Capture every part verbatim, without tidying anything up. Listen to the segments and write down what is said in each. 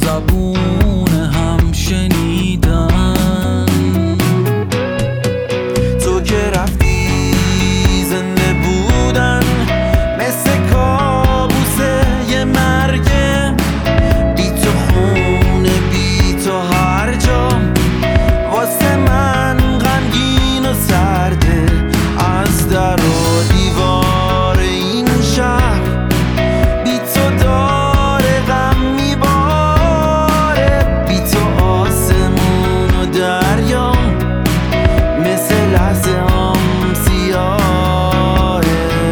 زبون هم شنیدن. تو که رفتی زنده بودن مثل کابوسه یه مرگه، بی تو خونه بی تو هر جا واسه من غمگین و سرده. از در و دیوار این شهر بی تو داره غم میباره، بی تو آسمون و دریا مثل لحظه هم سیاهه.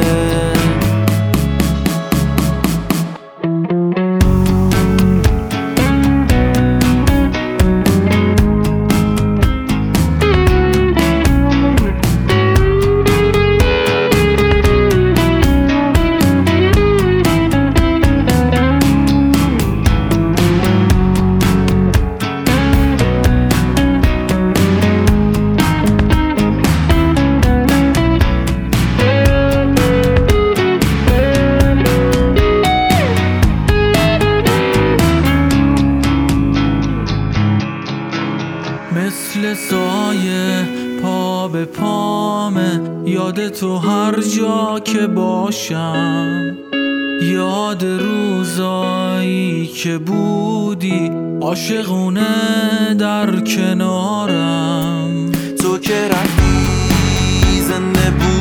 مثل سایه پا به پامه، یاد تو هر جا که باشم، یاد روزایی که بودی عاشقونه در کنارم. تو که رفتی زنده بود